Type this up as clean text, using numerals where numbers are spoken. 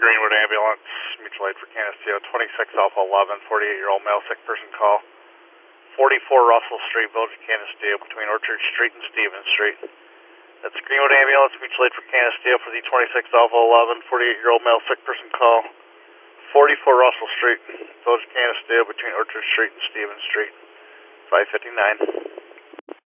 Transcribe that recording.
Greenwood Ambulance, mutual aid for Canisteo, 26 Alpha 11, 48-year-old male sick person call. 44 Russell Street, Village of Canisteo, between Orchard Street and Stevens Street. That's Greenwood Ambulance, mutual aid for Canisteo for the 26 Alpha 11, 48-year-old male sick person call. 44 Russell Street, Village of Canisteo, between Orchard Street and Stevens Street. 559.